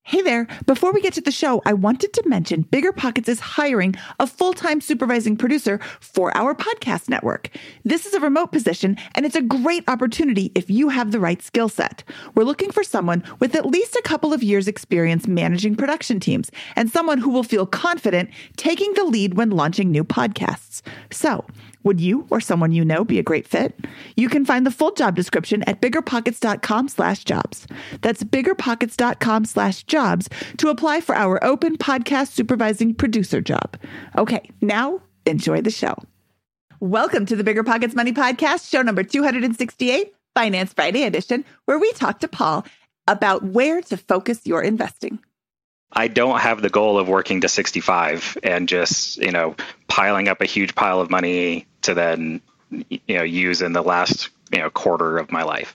Hey there. Before we get to the show, I wanted to mention BiggerPockets is hiring a full-time supervising producer for our podcast network. This is a remote position, and it's a great opportunity if you have the right skill set. We're looking for someone with at least a couple of years' experience managing production teams and someone who will feel confident taking the lead when launching new podcasts. So, would you or someone you know be a great fit? You can find the full job description at biggerpockets.com/jobs. That's biggerpockets.com/jobs to apply for our open podcast supervising producer job. Okay, now enjoy the show. Welcome to the BiggerPockets Money Podcast, show number 268, Finance Friday edition, where we talk to Paul about where to focus your investing. I don't have the goal of working to 65 and just, piling up a huge pile of money to then, use in the last, quarter of my life.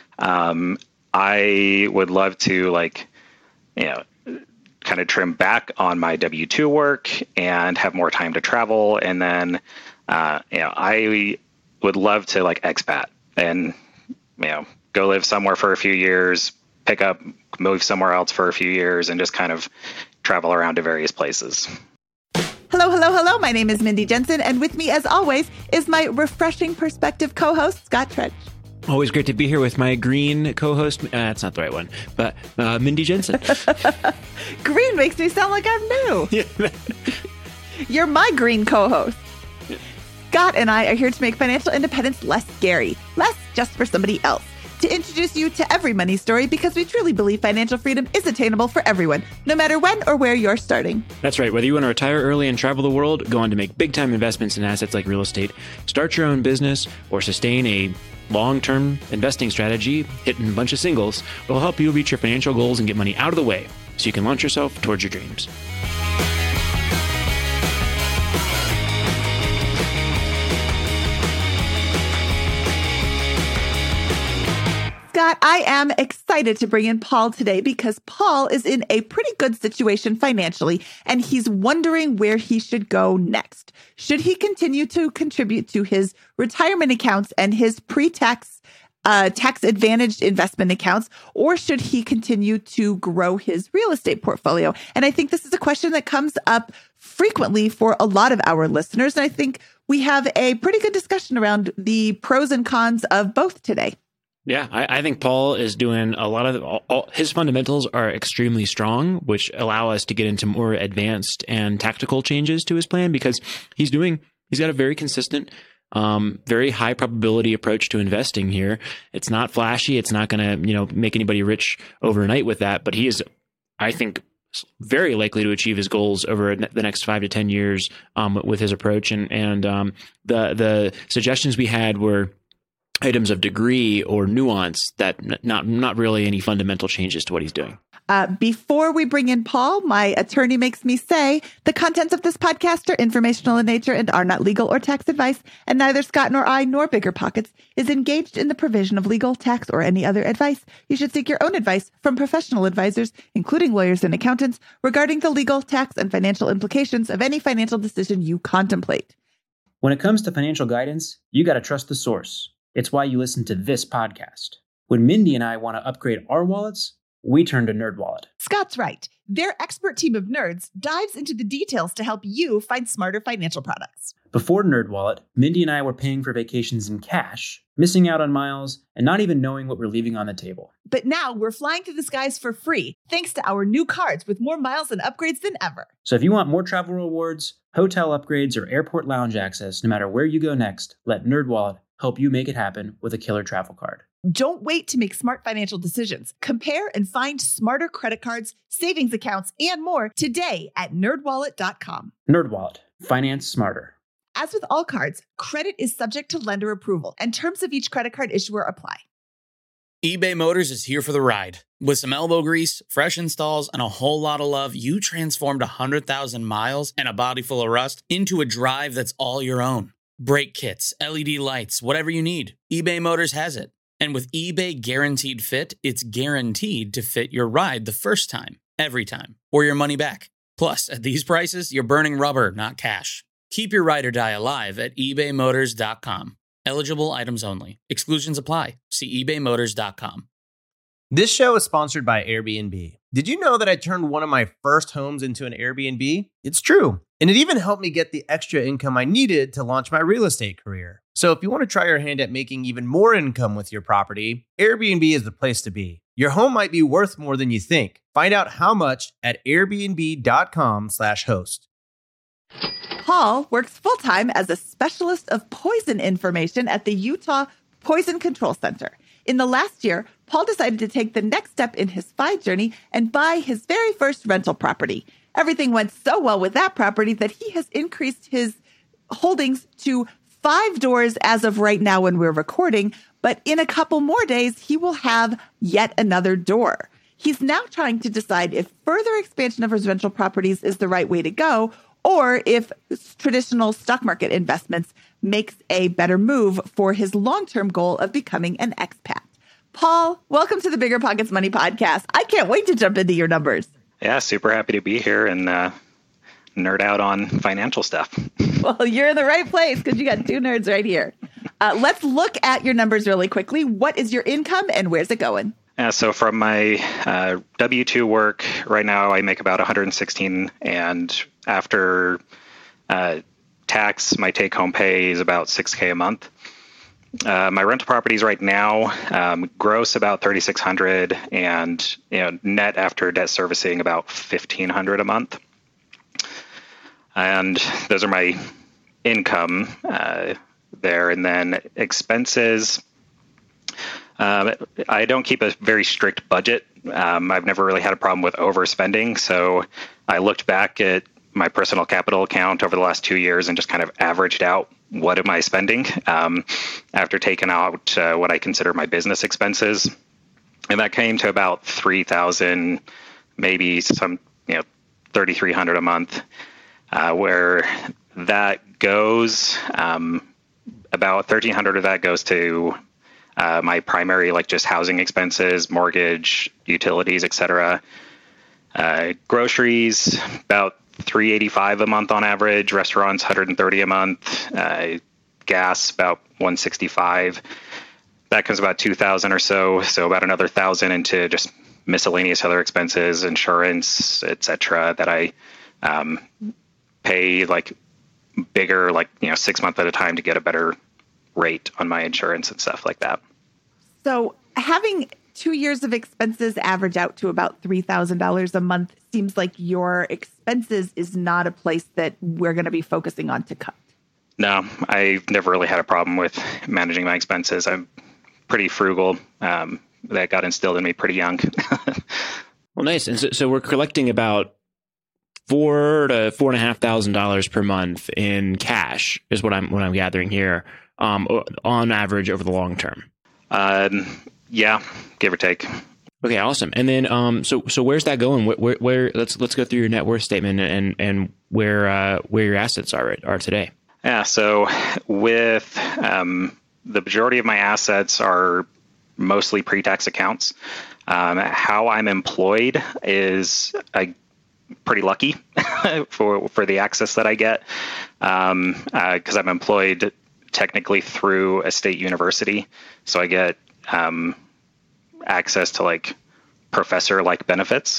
I would love to kind of trim back on my W-2 work and have more time to travel. And then, I would love to expat and, go live somewhere for a few years, pick up, move somewhere else for a few years, and just kind of travel around to various places. Hello. My name is Mindy Jensen, and with me, as always, is my refreshing perspective co-host, Scott Trench. Always great to be here with my green co-host. That's not the right one, but Mindy Jensen. Green makes me sound like I'm new. You're my green co-host. Scott and I are here to make financial independence less scary, less just for somebody else. To introduce you to every money story, because we truly believe financial freedom is attainable for everyone, no matter when or where you're starting. That's right. Whether you want to retire early and travel the world, go on to make big-time investments in assets like real estate, start your own business, or sustain a long-term investing strategy, hitting a bunch of singles, will help you reach your financial goals and get money out of the way so you can launch yourself towards your dreams. Scott, I am excited to bring in Paul today because Paul is in a pretty good situation financially, and he's wondering where he should go next. Should he continue to contribute to his retirement accounts and his pre-tax, tax-advantaged investment accounts, or should he continue to grow his real estate portfolio? And I think this is a question that comes up frequently for a lot of our listeners, and I think we have a pretty good discussion around the pros and cons of both today. Yeah, I think Paul is doing a lot of his fundamentals are extremely strong, which allow us to get into more advanced and tactical changes to his plan because he's got a very consistent, very high probability approach to investing here. It's not flashy. It's not going to, make anybody rich overnight with that, but he is, I think, very likely to achieve his goals over the next 5 to 10 years with his approach. And the suggestions we had were items of degree or nuance that not really any fundamental changes to what he's doing. Before we bring in Paul, my attorney makes me say the contents of this podcast are informational in nature and are not legal or tax advice, and neither Scott nor I nor BiggerPockets is engaged in the provision of legal, tax, or any other advice. You should seek your own advice from professional advisors, including lawyers and accountants, regarding the legal, tax, and financial implications of any financial decision you contemplate. When it comes to financial guidance, you got to trust the source. It's why you listen to this podcast. When Mindy and I want to upgrade our wallets, we turn to NerdWallet. Scott's right. Their expert team of nerds dives into the details to help you find smarter financial products. Before NerdWallet, Mindy and I were paying for vacations in cash, missing out on miles, and not even knowing what we're leaving on the table. But now we're flying through the skies for free, thanks to our new cards with more miles and upgrades than ever. So if you want more travel rewards, hotel upgrades, or airport lounge access, no matter where you go next, let NerdWallet help you make it happen with a killer travel card. Don't wait to make smart financial decisions. Compare and find smarter credit cards, savings accounts, and more today at nerdwallet.com. NerdWallet. Finance smarter. As with all cards, credit is subject to lender approval, and terms of each credit card issuer apply. eBay Motors is here for the ride. With some elbow grease, fresh installs, and a whole lot of love, you transformed 100,000 miles and a body full of rust into a drive that's all your own. Brake kits, LED lights, whatever you need, eBay Motors has it. And with eBay Guaranteed Fit, it's guaranteed to fit your ride the first time, every time, or your money back. Plus, at these prices, you're burning rubber, not cash. Keep your ride or die alive at ebaymotors.com. Eligible items only. Exclusions apply. See ebaymotors.com. This show is sponsored by Airbnb. Did you know that I turned one of my first homes into an Airbnb? It's true. And it even helped me get the extra income I needed to launch my real estate career. So if you want to try your hand at making even more income with your property, Airbnb is the place to be. Your home might be worth more than you think. Find out how much at airbnb.com/host. Paul works full-time as a specialist of poison information at the Utah Poison Control Center. In the last year, Paul decided to take the next step in his FI journey and buy his very first rental property. Everything went so well with that property that he has increased his holdings to 5 doors as of right now when we're recording, but in a couple more days, he will have yet another door. He's now trying to decide if further expansion of his rental properties is the right way to go, or if traditional stock market investments makes a better move for his long-term goal of becoming an expat. Paul, welcome to the Bigger Pockets Money Podcast. I can't wait to jump into your numbers. Yeah, super happy to be here and nerd out on financial stuff. Well, you're in the right place because you got 2 nerds right here. Let's look at your numbers really quickly. What is your income and where's it going? Yeah, so from my W-2 work, right now I make about $116, and after tax, my take-home pay is about $6K a month. My rental properties right now gross about $3,600, and net after debt servicing about $1,500 a month. And those are my income there, and then expenses. I don't keep a very strict budget. I've never really had a problem with overspending. So I looked back at my personal capital account over the last 2 years and just kind of averaged out what am I spending after taking out what I consider my business expenses. And that came to about $3,000, maybe some, $3,300 a month, where that goes, about $1,300 of that goes to my primary, just housing expenses, mortgage, utilities, etc. Groceries, about $385 a month on average. Restaurants, $130 a month. Gas, about $165. That comes about $2,000 or so. So about another $1,000 into just miscellaneous other expenses, insurance, etc. that I pay bigger, 6 months at a time to get a better rate on my insurance and stuff like that. So having 2 years of expenses average out to about $3,000 a month seems like your expenses is not a place that we're going to be focusing on to cut. No, I've never really had a problem with managing my expenses. I'm pretty frugal. That got instilled in me pretty young. Well, nice. And so we're collecting about $4,000 to $4,500 per month in cash is what I'm gathering here, on average over the long term. Yeah, give or take. Okay, awesome. And then, so where's that going? Where let's go through your net worth statement and where your assets are today. Yeah. So with the majority of my assets are mostly pre-tax accounts. How I'm employed is pretty lucky for the access that I get, because I'm employed technically through a state university, so I get access to professor-like benefits.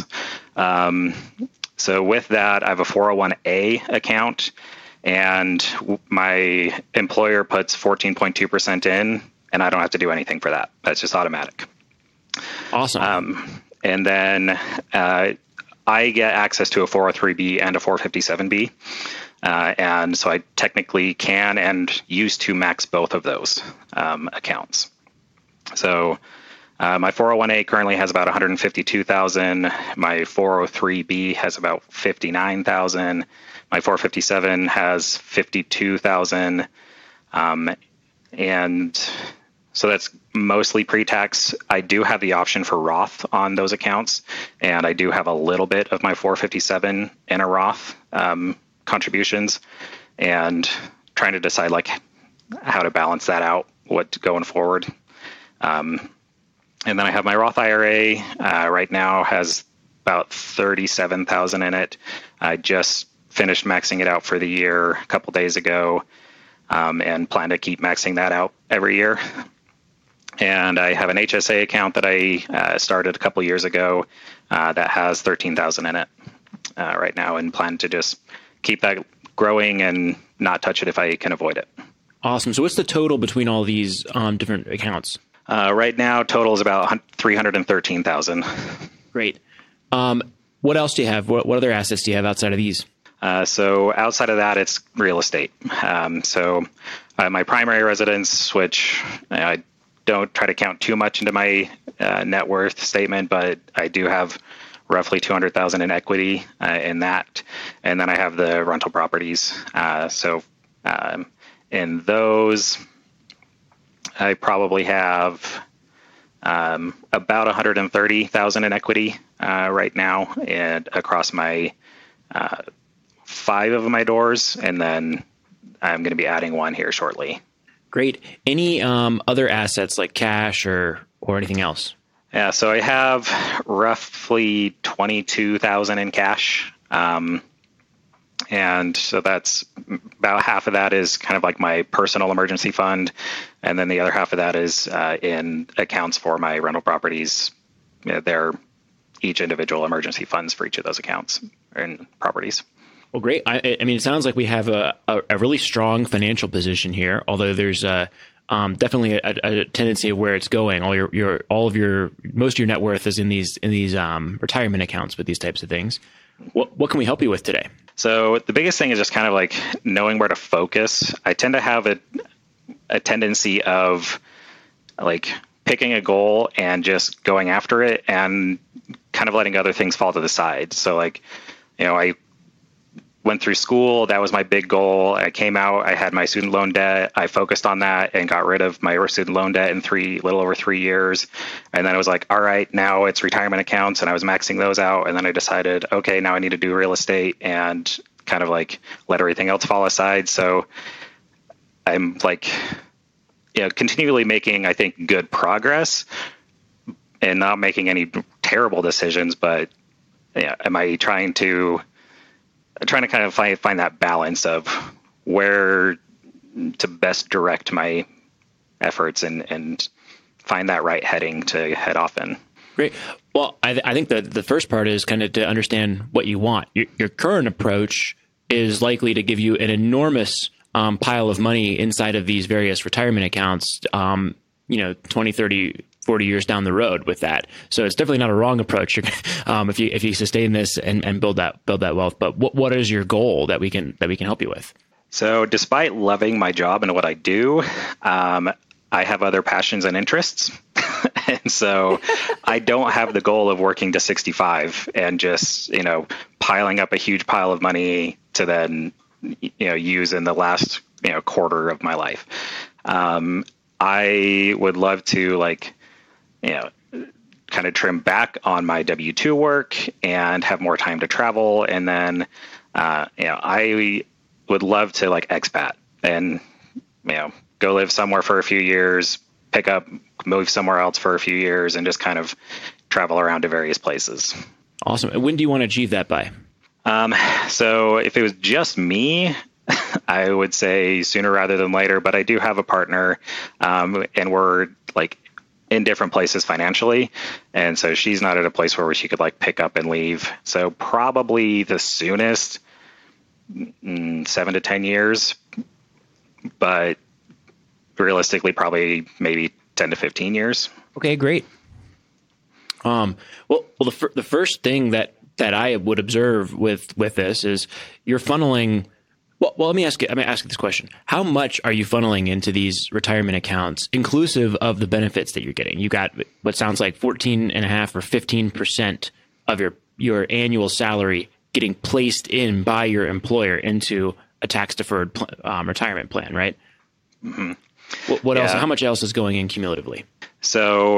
So with that, I have a 401A account, and my employer puts 14.2% in, and I don't have to do anything for that. That's just automatic. Awesome. And then I get access to a 403B and a 457B. And so I technically can and used to max both of those accounts. So my 401A currently has about $152,000. My 403B has about $59,000. My 457 has $52,000. And so that's mostly pre-tax. I do have the option for Roth on those accounts, and I do have a little bit of my 457 in a Roth contributions, and trying to decide how to balance that out, what going forward. And then I have my Roth IRA. Right now has about $37,000 in it. I just finished maxing it out for the year a couple days ago, and plan to keep maxing that out every year. And I have an HSA account that I started a couple years ago that has $13,000 in it right now, and plan to just keep that growing and not touch it if I can avoid it. Awesome. So what's the total between all these different accounts? Right now, total is about $313,000. Great. What else do you have? What other assets do you have outside of these? So outside of that, it's real estate. So my primary residence, which I don't try to count too much into my net worth statement, but I do have roughly $200,000 in equity in that. And then I have the rental properties. In those, I probably have about $130,000 in equity right now, and across my 5 of my doors, and then I'm going to be adding one here shortly. Great. Any other assets like cash or anything else? Yeah, so I have roughly $22,000 in cash. And so that's about half of that is kind of like my personal emergency fund. And then the other half of that is in accounts for my rental properties. They're each individual emergency funds for each of those accounts and properties. Well, great. I mean, it sounds like we have a really strong financial position here, although there's definitely a tendency of where it's going. Most of your net worth is in these retirement accounts with these types of things. What can we help you with today? So the biggest thing is just kind of like knowing where to focus. I tend to have a tendency of like picking a goal and just going after it and kind of letting other things fall to the side. So like, I went through school. That was my big goal. I came out, I had my student loan debt. I focused on that and got rid of my student loan debt in little over 3 years. And then I was like, all right, now it's retirement accounts, and I was maxing those out. And then I decided, okay, now I need to do real estate and kind of like let everything else fall aside. So I'm like, continually making, I think, good progress and not making any terrible decisions. But am I trying to kind of find that balance of where to best direct my efforts and find that right heading to head off in. Great. Well, I think that the first part is kind of to understand what you want. Your current approach is likely to give you an enormous pile of money inside of these various retirement accounts, 20, 30, 40 years down the road with that. So it's definitely not a wrong approach if you sustain this and build that wealth. But what is your goal that we can help you with? So despite loving my job and what I do, I have other passions and interests. And so I don't have the goal of working to 65 and just, piling up a huge pile of money to then, use in the last, quarter of my life. I would love to kind of trim back on my W-2 work and have more time to travel. And then, I would love to expat and, go live somewhere for a few years, move somewhere else for a few years, and just kind of travel around to various places. Awesome. And when do you want to achieve that by? So if it was just me, I would say sooner rather than later, but I do have a partner, and we're in different places financially. And so she's not at a place where she could pick up and leave. So probably the soonest 7 to 10 years, but realistically probably maybe 10 to 15 years. Okay, great. Well, the first thing that I would observe with this is you're funneling. Well, let me ask you this question. How much are you funneling into these retirement accounts, inclusive of the benefits that you're getting? You got what sounds like 14.5 or 15% of your annual salary getting placed in by your employer into a tax-deferred retirement plan, right? Mm-hmm. What else? How much else is going in cumulatively? So,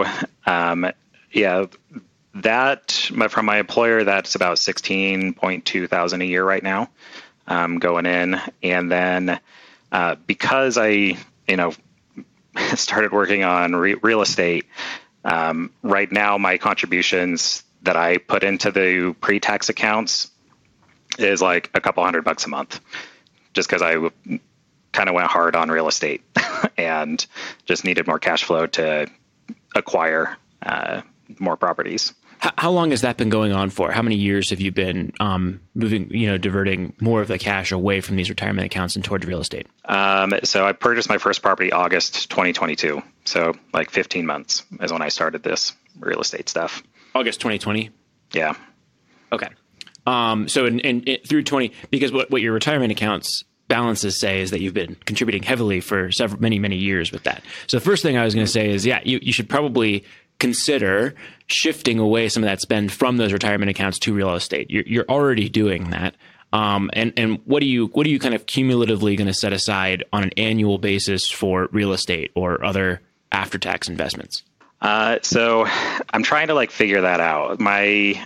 from my employer, that's about $16,200 a year right now, going in. And then, because I, started working on real estate, right now my contributions that I put into the pre-tax accounts is a couple $100 a month, just because I kind of went hard on real estate and just needed more cash flow to acquire more properties. How long has that been going on for? How many years have you been diverting more of the cash away from these retirement accounts and towards real estate? So I purchased my first property August 2022. So like 15 months is when I started this real estate stuff. August 2020? Yeah. Okay. So through 20, because what your retirement accounts balances say is that you've been contributing heavily for many years with that. So the first thing I was going to say is, you should probably consider shifting away some of that spend from those retirement accounts to real estate. You're already doing that. And what are you kind of cumulatively going to set aside on an annual basis for real estate or other after-tax investments? So I'm trying to figure that out. My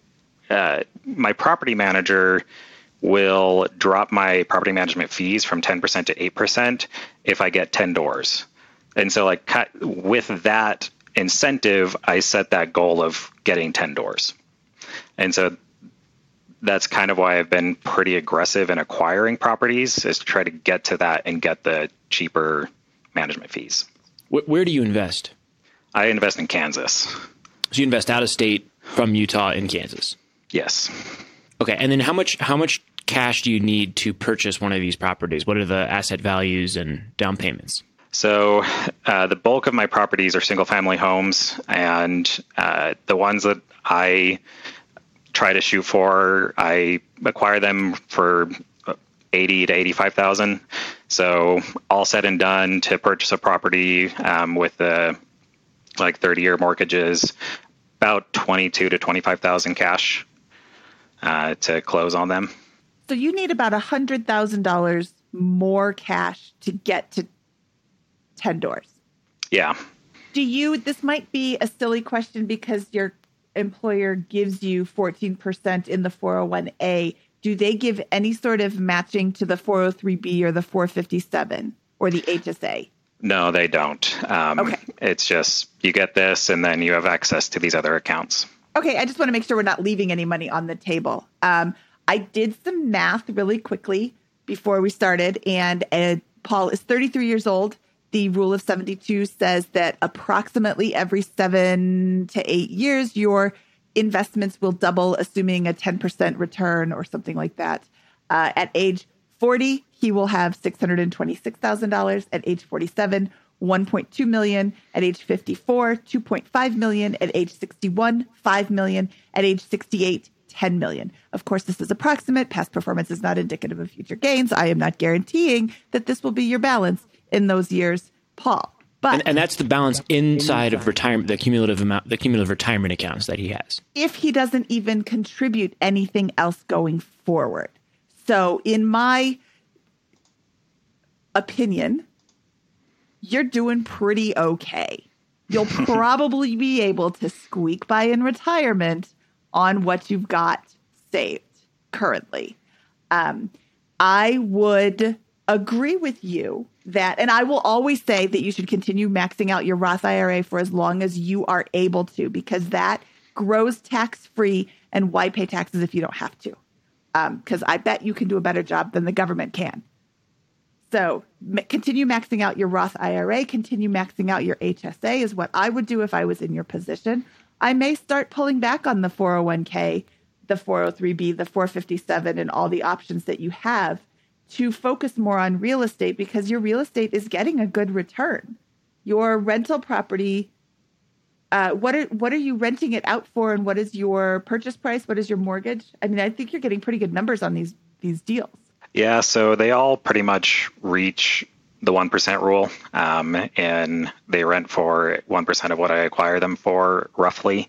property manager will drop my property management fees from 10% to 8% if I get 10 doors. And so with that incentive, I set that goal of getting 10 doors. And so that's kind of why I've been pretty aggressive in acquiring properties, is to try to get to that and get the cheaper management fees. Where do you invest? I invest in Kansas. So you invest out of state from Utah in Kansas? Yes. Okay. And then how much cash do you need to purchase one of these properties? What are the asset values and down payments? So the bulk of my properties are single family homes, and the ones that I try to shoot for, I acquire them for $80,000 to $85,000. So all said and done, to purchase a property with the 30-year mortgages, about $22,000 to $25,000 cash to close on them. So you need about $100,000 more cash to get to 10 doors. Yeah. This might be a silly question because your employer gives you 14% in the 401A. Do they give any sort of matching to the 403B or the 457 or the HSA? No, they don't. Okay. It's just you get this and then you have access to these other accounts. Okay. I just want to make sure we're not leaving any money on the table. I did some math really quickly before we started, and Paul is 33 years old. The rule of 72 says that approximately every 7 to 8 years, your investments will double, assuming a 10% return or something like that. At age 40, he will have $626,000. At age 47, $1.2 million. At age 54, $2.5 million. At age 61, $5 million. At age 68, $10 million. Of course, this is approximate. Past performance is not indicative of future gains. I am not guaranteeing that this will be your balance in those years, Paul. But and that's the balance inside of retirement, the cumulative retirement accounts that he has. If he doesn't even contribute anything else going forward. So in my opinion, you're doing pretty okay. You'll probably be able to squeak by in retirement on what you've got saved currently. I would agree with you that, and I will always say that you should continue maxing out your Roth IRA for as long as you are able to, because that grows tax-free, and why pay taxes if you don't have to? Because I bet you can do a better job than the government can. So continue maxing out your Roth IRA, continue maxing out your HSA is what I would do if I was in your position. I may start pulling back on the 401k, the 403b, the 457, and all the options that you have to focus more on real estate, because your real estate is getting a good return. Your rental property, what are you renting it out for, and what is your purchase price? What is your mortgage? I mean, I think you're getting pretty good numbers on these deals. Yeah, so they all pretty much reach the 1% rule, and they rent for 1% of what I acquire them for, roughly.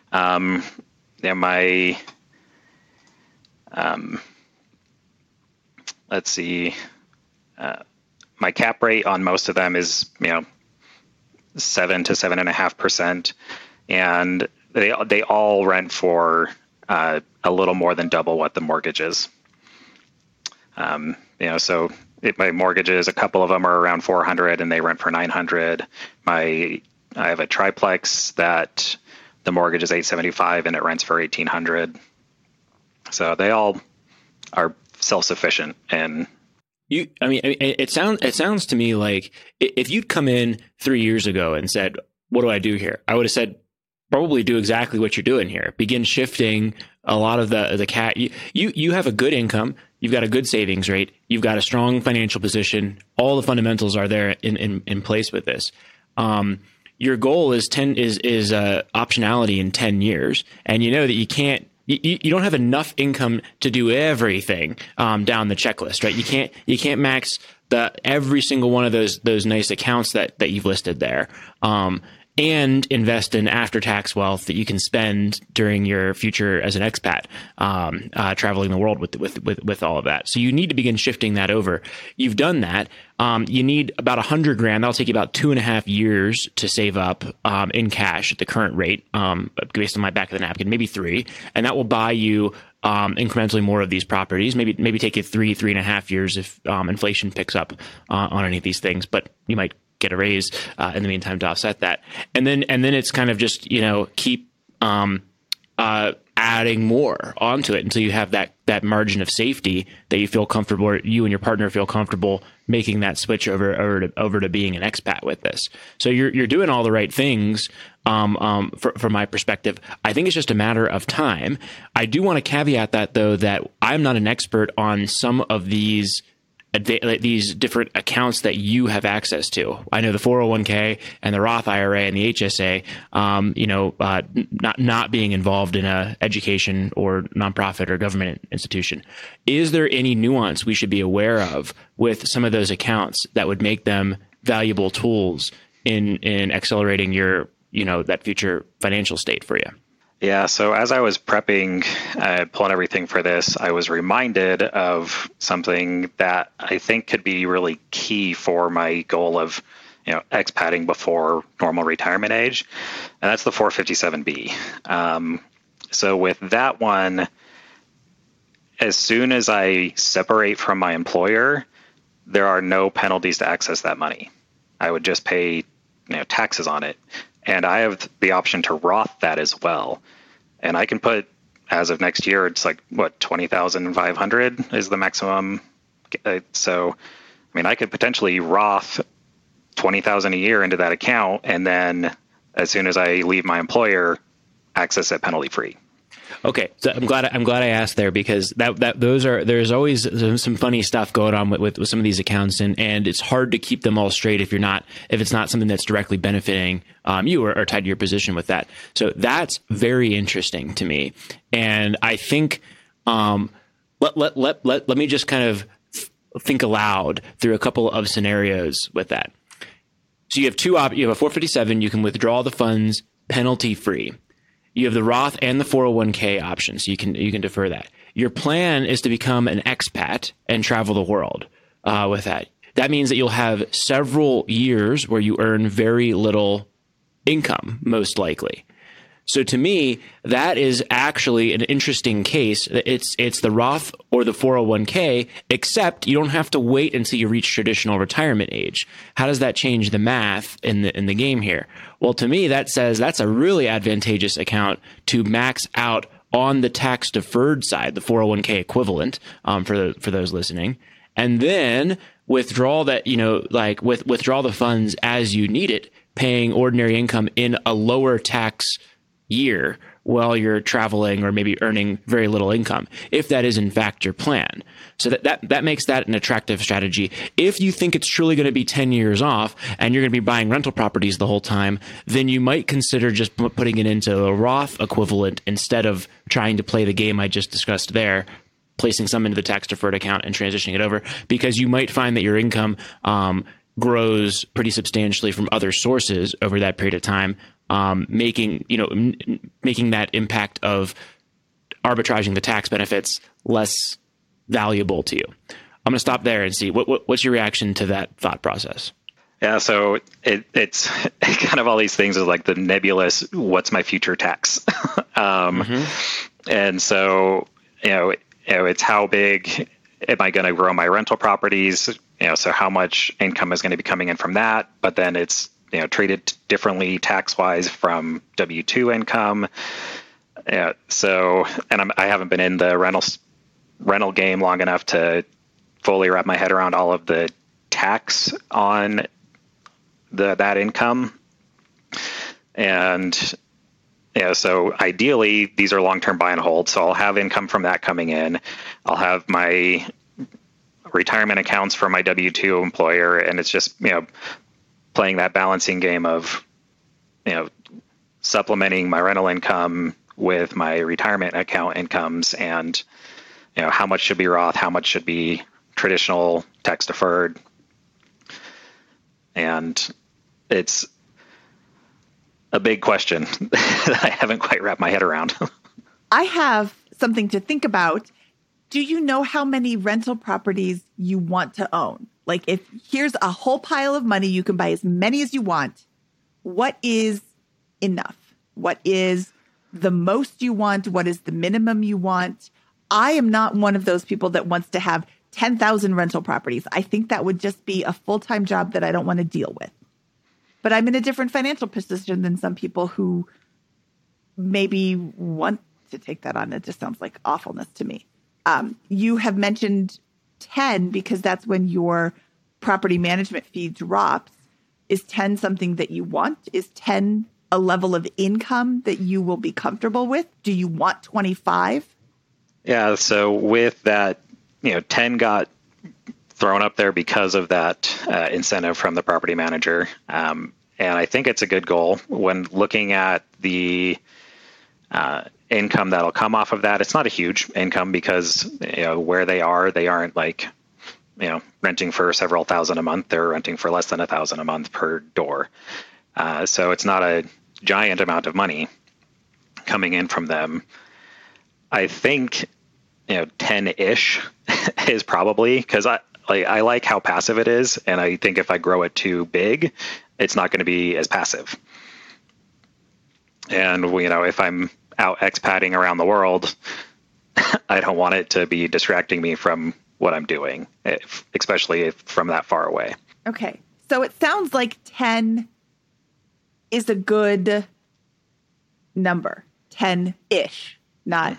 Let's see. My cap rate on most of them is 7 to 7.5%, and they all rent for a little more than double what the mortgage is. So my mortgages, a couple of them are around $400 and they rent for $900. I have a triplex that the mortgage is $875 and it rents for $1,800. So they all are self-sufficient. And it sounds to me like if you'd come in 3 years ago and said, what do I do here? I would have said, probably do exactly what you're doing here. Begin shifting a lot of the cat. You have a good income. You've got a good savings rate. You've got a strong financial position. All the fundamentals are there in place with this. Your goal is optionality in 10 years, and you know that you can't. You don't have enough income to do everything down the checklist, right? You can't max every single one of those nice accounts that you've listed there. And invest in after-tax wealth that you can spend during your future as an expat, traveling the world with all of that. So you need to begin shifting that over. You've done that. You need about $100,000. That'll take you about 2.5 years to save up in cash at the current rate, based on my back of the napkin, maybe 3, and that will buy you incrementally more of these properties. Maybe take you 3.5 years if inflation picks up on any of these things, but you might get a raise in the meantime to offset that. And then it's kind of just, keep adding more onto it until you have that margin of safety that you feel comfortable, or you and your partner feel comfortable making that switch over to being an expat with this. So you're doing all the right things from my perspective. I think it's just a matter of time. I do want to caveat that, though, that I'm not an expert on some of these different accounts that you have access to. I know the 401k and the Roth IRA and the HSA, not being involved in a education or nonprofit or government institution. Is there any nuance we should be aware of with some of those accounts that would make them valuable tools in accelerating your, that future financial state for you? Yeah, so as I was prepping, pulling everything for this, I was reminded of something that I think could be really key for my goal of, expatting before normal retirement age, and that's the 457B. So with that one, as soon as I separate from my employer, there are no penalties to access that money. I would just pay, taxes on it. And I have the option to Roth that as well. And I can put, as of next year, it's like, $20,500 is the maximum. So, I could potentially Roth $20,000 a year into that account. And then as soon as I leave my employer, access it penalty free. Okay, so I'm glad I asked there, because there's always some funny stuff going on with some of these accounts, and it's hard to keep them all straight if it's not something that's directly benefiting you or tied to your position with that. So that's very interesting to me, and I think let me just kind of think aloud through a couple of scenarios with that. So you have you have a 457, you can withdraw the funds penalty free. You have the Roth and the 401k options. So you can defer that. Your plan is to become an expat and travel the world with that. That means that you'll have several years where you earn very little income, most likely. So to me, that is actually an interesting case. It's the Roth or the 401k, except you don't have to wait until you reach traditional retirement age. How does that change the math in the game here? Well, to me, that says that's a really advantageous account to max out on the tax deferred side, the 401k equivalent, for those listening, and then withdraw that, withdraw the funds as you need it, paying ordinary income in a lower tax year while you're traveling or maybe earning very little income, if that is in fact your plan. So that makes that an attractive strategy. If you think it's truly going to be 10 years off and you're going to be buying rental properties the whole time, then you might consider just putting it into a Roth equivalent instead of trying to play the game I just discussed there, placing some into the tax deferred account and transitioning it over, because you might find that your income grows pretty substantially from other sources over that period of time, making that impact of arbitraging the tax benefits less valuable to you. I'm going to stop there and see what's your reaction to that thought process. Yeah, so it's kind of all these things is like the nebulous, what's my future tax? And so, it's how big am I going to grow my rental properties? So how much income is going to be coming in from that? But then it's, treated differently tax-wise from W-2 income. So, and I haven't been in the rental game long enough to fully wrap my head around all of the tax on that income. And so ideally, these are long-term buy and hold. So I'll have income from that coming in. I'll have my retirement accounts for my W-2 employer, and it's just playing that balancing game of supplementing my rental income with my retirement account incomes, and how much should be Roth, how much should be traditional tax deferred. And it's a big question that I haven't quite wrapped my head around. I have something to think about. Do you know how many rental properties you want to own? Like, if here's a whole pile of money, you can buy as many as you want. What is enough? What is the most you want? What is the minimum you want? I am not one of those people that wants to have 10,000 rental properties. I think that would just be a full-time job that I don't want to deal with. But I'm in a different financial position than some people who maybe want to take that on. It just sounds like awfulness to me. You have mentioned 10 because that's when your property management fee drops. Is 10 something that you want? Is 10 a level of income that you will be comfortable with? Do you want 25? Yeah, so with that, 10 got thrown up there because of that incentive from the property manager. And I think it's a good goal. When looking at the income that'll come off of that, it's not a huge income because where they aren't like renting for several thousand a month. They're renting for less than $1,000 a month per door. So it's not a giant amount of money coming in from them. I think 10-ish is probably, because I like how passive it is, and I think if I grow it too big, it's not going to be as passive. And if I'm out expatting around the world, I don't want it to be distracting me from what I'm doing, especially from that far away. Okay, so it sounds like 10 is a good number, 10-ish, not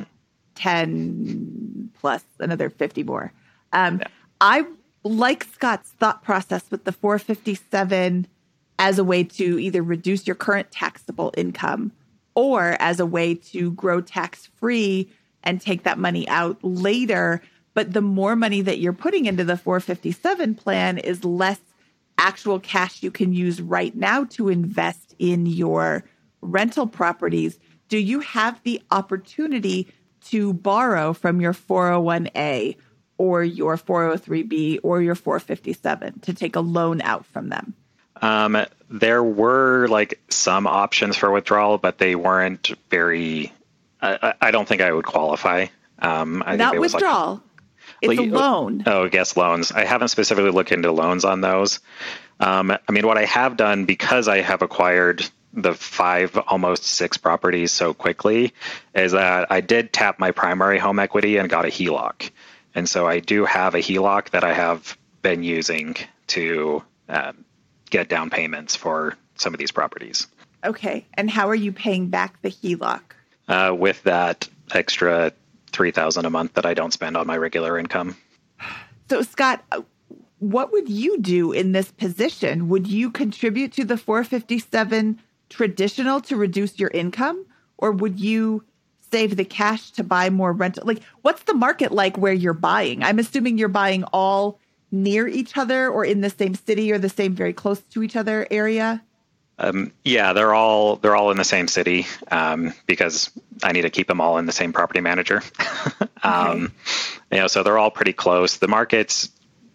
10 plus another 50 more. I like Scott's thought process with the 457 as a way to either reduce your current taxable income or as a way to grow tax-free and take that money out later. But the more money that you're putting into the 457 plan is less actual cash you can use right now to invest in your rental properties. Do you have the opportunity to borrow from your 401A or your 403B or your 457 to take a loan out from them? There were some options for withdrawal, but they weren't very, I don't think I would qualify. Not withdrawal. It's a loan. Oh, yes, loans. I haven't specifically looked into loans on those. What I have done, because I have acquired the 5, almost 6 properties so quickly, is that I did tap my primary home equity and got a HELOC. And so I do have a HELOC that I have been using to get down payments for some of these properties. Okay. And how are you paying back the HELOC? With that extra $3,000 a month that I don't spend on my regular income. So, Scott, what would you do in this position? Would you contribute to the 457 traditional to reduce your income, or would you save the cash to buy more rental? What's the market like where you're buying? I'm assuming you're buying all near each other or in the same city or the same very close to each other area? Yeah, they're all in the same city because I need to keep them all in the same property manager. Okay. So they're all pretty close. The markets,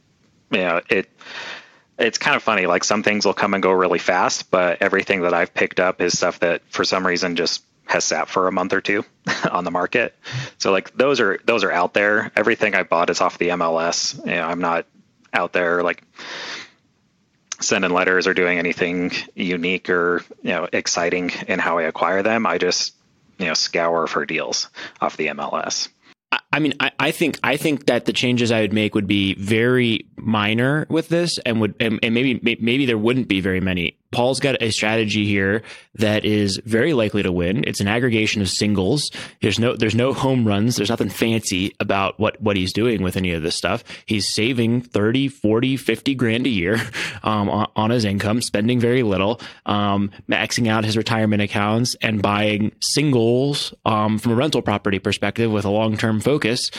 it's kind of funny. Some things will come and go really fast, but everything that I've picked up is stuff that for some reason just has sat for a month or two on the market. So those are out there. Everything I bought is off the MLS. I'm not out there sending letters or doing anything unique or exciting in how I acquire them. I just scour for deals off the MLS. I think that the changes I would make would be very minor with this, and maybe there wouldn't be very many Paul's got a strategy here that is very likely to win. It's an aggregation of singles. There's no home runs. There's nothing fancy about what he's doing with any of this stuff. He's saving 30, 40, 50 grand a year on his income, spending very little, maxing out his retirement accounts and buying singles from a rental property perspective with a long-term focus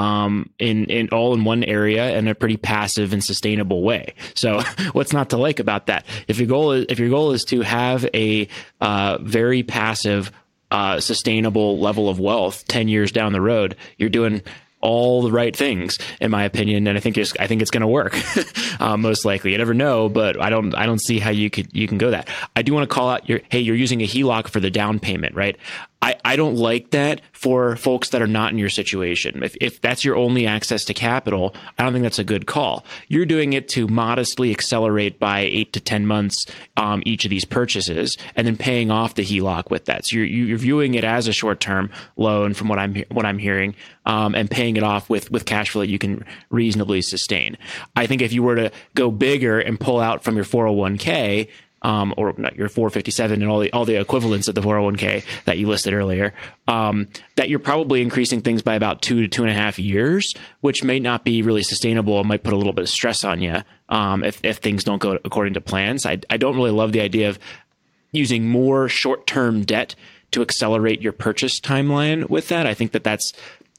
in all in one area in a pretty passive and sustainable way. So what's not to like about that? If your goal is to have a very passive, sustainable level of wealth 10 years down the road, you're doing all the right things, in my opinion, and I think it's going to work. Most likely, you never know, but I don't see how you can go that. I do want to call out you're using a HELOC for the down payment, right? I don't like that for folks that are not in your situation. If that's your only access to capital, I don't think that's a good call. You're doing it to modestly accelerate by 8 to 10 months each of these purchases, and then paying off the HELOC with that. So you're viewing it as a short-term loan, from what I'm hearing, and paying it off with cash flow that you can reasonably sustain. I think if you were to go bigger and pull out from your 401k, or not your 457 and all the equivalents of the 401k that you listed earlier, that you're probably increasing things by about 2 to 2.5 years, which may not be really sustainable and might put a little bit of stress on you if things don't go according to plans. I don't really love the idea of using more short-term debt to accelerate your purchase timeline with that. I think that's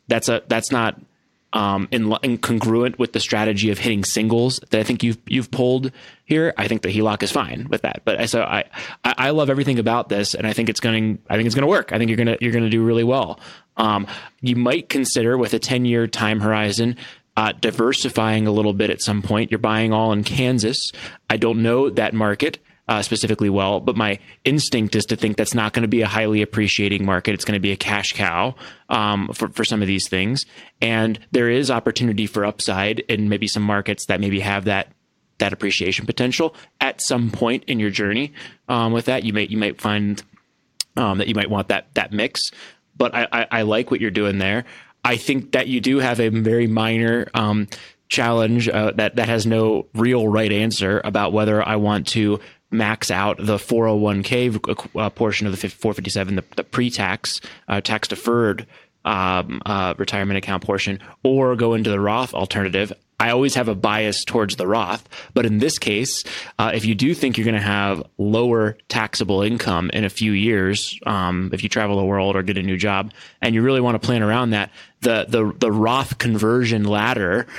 not incongruent with the strategy of hitting singles that I think you've pulled here. I think the HELOC is fine with that, but I love everything about this, and I think it's going to work. I think you're going to do really well. You might consider, with a 10-year time horizon, diversifying a little bit at some point. You're buying all in Kansas. I don't know that market specifically well, but my instinct is to think that's not going to be a highly appreciating market. It's going to be a cash cow for some of these things. And there is opportunity for upside in maybe some markets that maybe have that appreciation potential at some point in your journey. With that, you might find that you might want that mix. But I like what you're doing there. I think that you do have a very minor challenge that has no real right answer about whether I want to max out the 401k portion of the 457, the pre-tax, tax-deferred retirement account portion, or go into the Roth alternative. I always have a bias towards the Roth, but in this case, if you do think you're going to have lower taxable income in a few years, if you travel the world or get a new job, and you really want to plan around that, the Roth conversion ladder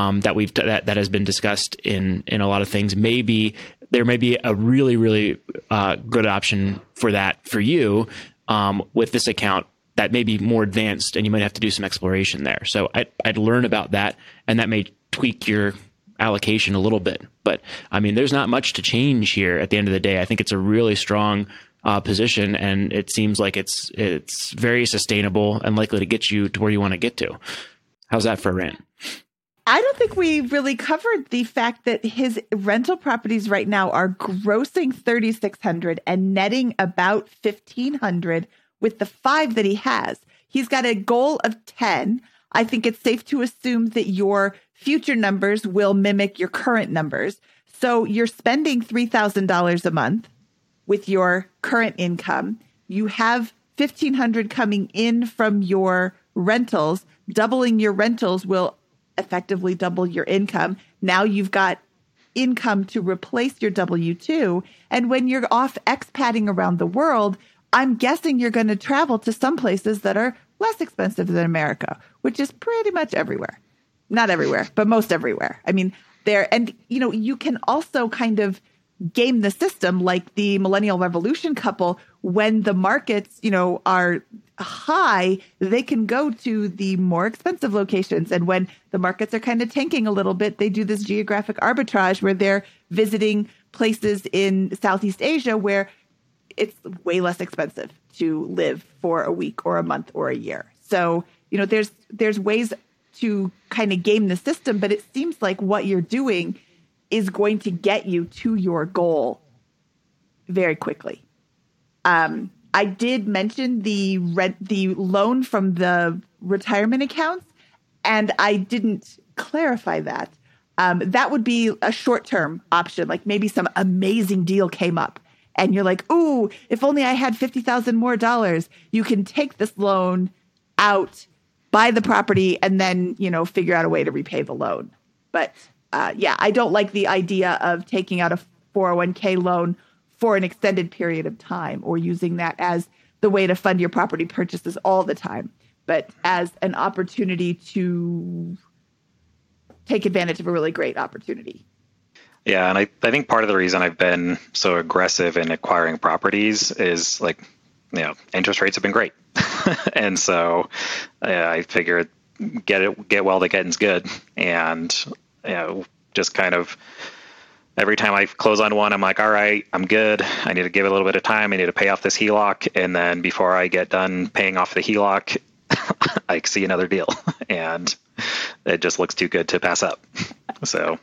that has been discussed in a lot of things, there may be a really, really good option for that for you with this account that may be more advanced, and you might have to do some exploration there. So I'd learn about that, and that may tweak your allocation a little bit. But I mean, there's not much to change here at the end of the day. I think it's a really strong position, and it seems like it's very sustainable and likely to get you to where you want to get to. How's that for a rant? I don't think we really covered the fact that his rental properties right now are grossing $3,600 and netting about $1,500 with the 5 that he has. He's got a goal of 10. I think it's safe to assume that your future numbers will mimic your current numbers. So you're spending $3,000 a month with your current income. You have $1,500 coming in from your rentals. Doubling your rentals will effectively double your income. Now you've got income to replace your W-2. And when you're off expatting around the world, I'm guessing you're going to travel to some places that are less expensive than America, which is pretty much everywhere. Not everywhere, but most everywhere. I mean, you can also kind of game the system like the Millennial Revolution couple. When the markets, are high, they can go to the more expensive locations. And when the markets are kind of tanking a little bit, they do this geographic arbitrage where they're visiting places in Southeast Asia where it's way less expensive to live for a week or a month or a year. So, there's ways to kind of game the system, but it seems like what you're doing is going to get you to your goal very quickly. I did mention the loan from the retirement accounts, and I didn't clarify that. That would be a short-term option, like maybe some amazing deal came up and you're like, ooh, if only I had $50,000 more dollars, you can take this loan out, buy the property, and then, figure out a way to repay the loan. But I don't like the idea of taking out a 401k loan for an extended period of time or using that as the way to fund your property purchases all the time, but as an opportunity to take advantage of a really great opportunity. Yeah, and I think part of the reason I've been so aggressive in acquiring properties is interest rates have been great. And so I figured get while the getting's good. And just kind of every time I close on one, I'm like, all right, I'm good. I need to give it a little bit of time. I need to pay off this HELOC. And then before I get done paying off the HELOC, I see another deal. And it just looks too good to pass up. So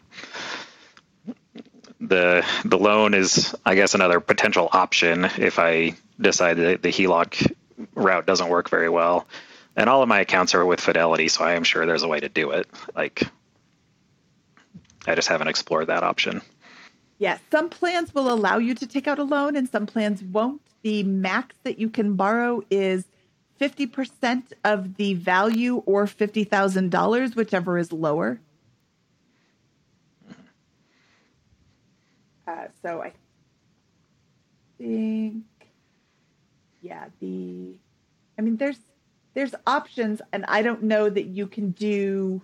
the loan is, I guess, another potential option if I decide that the HELOC route doesn't work very well. And all of my accounts are with Fidelity, so I am sure there's a way to do it. I just haven't explored that option. Yes, some plans will allow you to take out a loan and some plans won't. The max that you can borrow is 50% of the value or $50,000, whichever is lower. So I think, there's options, and I don't know that you can do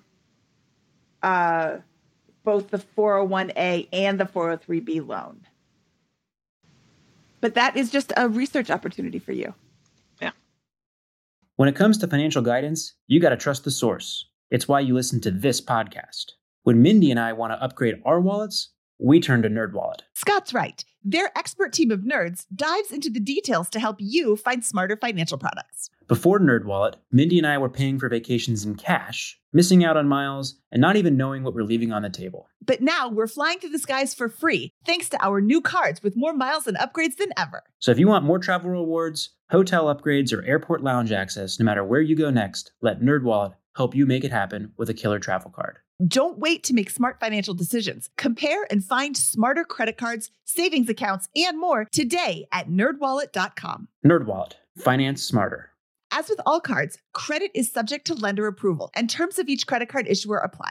both the 401A and the 403B loan. But that is just a research opportunity for you. Yeah. When it comes to financial guidance, you got to trust the source. It's why you listen to this podcast. When Mindy and I want to upgrade our wallets, we turn to NerdWallet. Scott's right. Their expert team of nerds dives into the details to help you find smarter financial products. Before NerdWallet, Mindy and I were paying for vacations in cash, missing out on miles, and not even knowing what we're leaving on the table. But now we're flying to the skies for free, thanks to our new cards with more miles and upgrades than ever. So if you want more travel rewards, hotel upgrades, or airport lounge access, no matter where you go next, let NerdWallet help you make it happen with a killer travel card. Don't wait to make smart financial decisions. Compare and find smarter credit cards, savings accounts, and more today at nerdwallet.com. NerdWallet. Finance smarter. As with all cards, credit is subject to lender approval, and terms of each credit card issuer apply.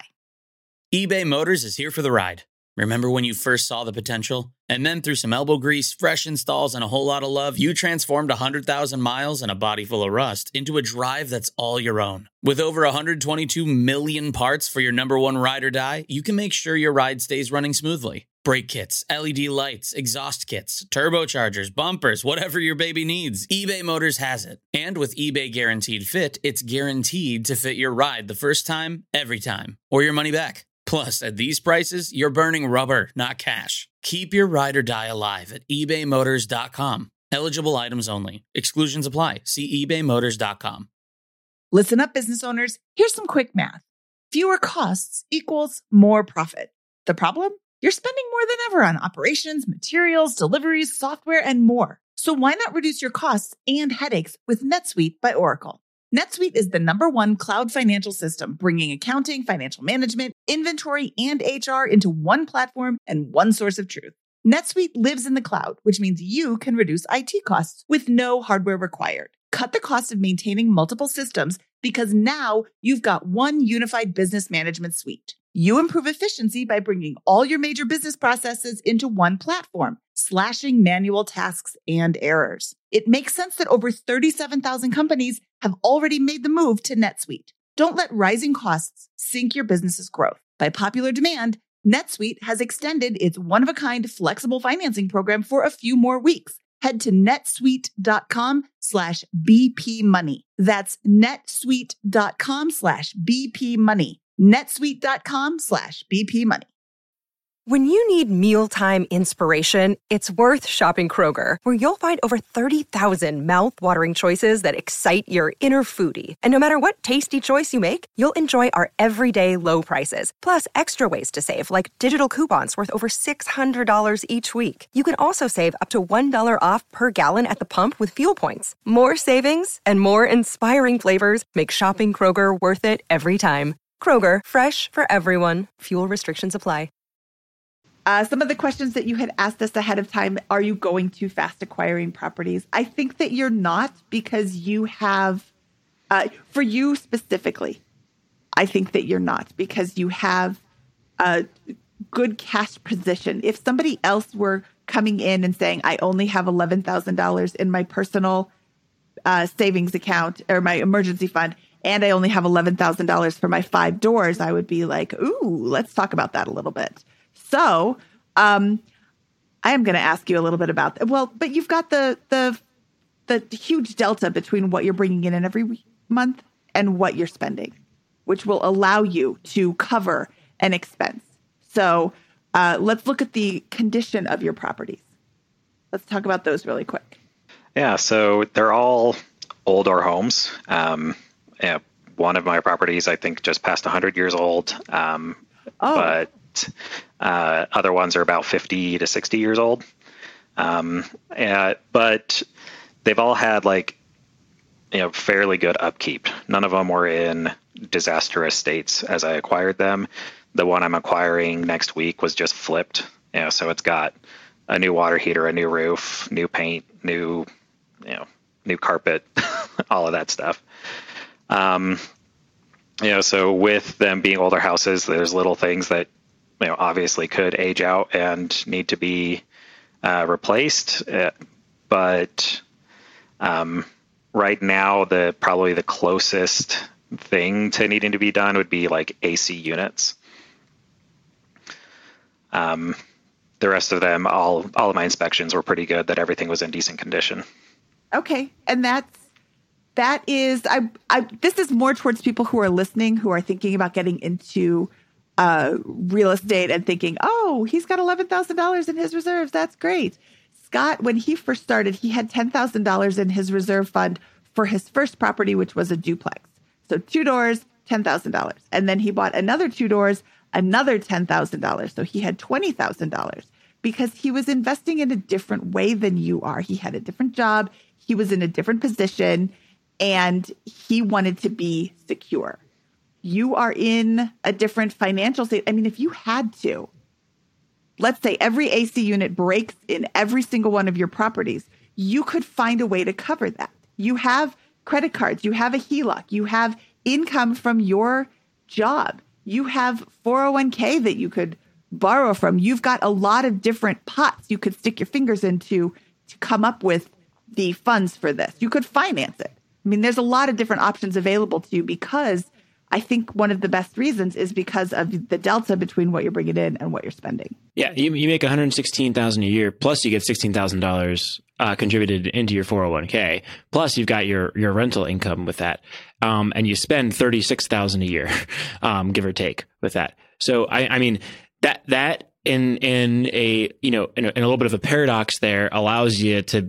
eBay Motors is here for the ride. Remember when you first saw the potential? And then through some elbow grease, fresh installs, and a whole lot of love, you transformed 100,000 miles and a body full of rust into a drive that's all your own. With over 122 million parts for your number one ride or die, you can make sure your ride stays running smoothly. Brake kits, LED lights, exhaust kits, turbochargers, bumpers, whatever your baby needs, eBay Motors has it. And with eBay Guaranteed Fit, it's guaranteed to fit your ride the first time, every time, or your money back. Plus, at these prices, you're burning rubber, not cash. Keep your ride or die alive at ebaymotors.com. Eligible items only. Exclusions apply. See ebaymotors.com. Listen up, business owners. Here's some quick math. Fewer costs equals more profit. The problem? You're spending more than ever on operations, materials, deliveries, software, and more. So why not reduce your costs and headaches with NetSuite by Oracle? NetSuite is the #1 cloud financial system, bringing accounting, financial management, inventory, and HR into one platform and one source of truth. NetSuite lives in the cloud, which means you can reduce IT costs with no hardware required. Cut the cost of maintaining multiple systems because now you've got one unified business management suite. You improve efficiency by bringing all your major business processes into one platform, slashing manual tasks and errors. It makes sense that over 37,000 companies have already made the move to NetSuite. Don't let rising costs sink your business's growth. By popular demand, NetSuite has extended its one-of-a-kind flexible financing program for a few more weeks. Head to netsuite.com/BPmoney. That's netsuite.com/BPmoney. netsuite.com/BPmoney. When you need mealtime inspiration, it's worth shopping Kroger, where you'll find over 30,000 mouth-watering choices that excite your inner foodie. And no matter what tasty choice you make, you'll enjoy our everyday low prices, plus extra ways to save, like digital coupons worth over $600 each week. You can also save up to $1 off per gallon at the pump with fuel points. More savings and more inspiring flavors make shopping Kroger worth it every time. Kroger, fresh for everyone. Fuel restrictions apply. Some of the questions that you had asked us ahead of time, are you going too fast acquiring properties? I think that you're not, because you have, for you specifically, I think that you're not, because you have a good cash position. If somebody else were coming in and saying, I only have $11,000 in my personal savings account or my emergency fund, and I only have $11,000 for my 5 doors, I would be like, ooh, let's talk about that a little bit. So I am going to ask you a little bit about that. Well, but you've got the huge delta between what you're bringing in every month and what you're spending, which will allow you to cover an expense. So let's look at the condition of your properties. Let's talk about those really quick. Yeah, so they're all older homes. One of my properties, I think, just passed 100 years old. But other ones are about 50 to 60 years old. But they've all had fairly good upkeep. None of them were in disastrous states as I acquired them. The one I'm acquiring next week was just flipped. So it's got a new water heater, a new roof, new paint, new carpet, all of that stuff. So with them being older houses, there's little things that, obviously could age out and need to be replaced. But right now, probably the closest thing to needing to be done would be like AC units. The rest of them, all of my inspections were pretty good, that everything was in decent condition. Okay. And that is, this is more towards people who are listening, who are thinking about getting into real estate and thinking, oh, he's got $11,000 in his reserves. That's great. Scott, when he first started, he had $10,000 in his reserve fund for his first property, which was a duplex. So 2 doors, $10,000. And then he bought another 2 doors, another $10,000. So he had $20,000 because he was investing in a different way than you are. He had a different job. He was in a different position, and he wanted to be secure. You are in a different financial state. I mean, if you had to, let's say every AC unit breaks in every single one of your properties, you could find a way to cover that. You have credit cards, you have a HELOC, you have income from your job, you have 401k that you could borrow from. You've got a lot of different pots you could stick your fingers into to come up with the funds for this. You could finance it. I mean, there's a lot of different options available to you, because I think one of the best reasons is because of the delta between what you're bringing in and what you're spending. Yeah, you make $116,000 a year, plus you get $16,000 contributed into your 401k, plus you've got your rental income with that, and you spend $36,000 a year, give or take, with that. So I mean that in a little bit of a paradox there allows you to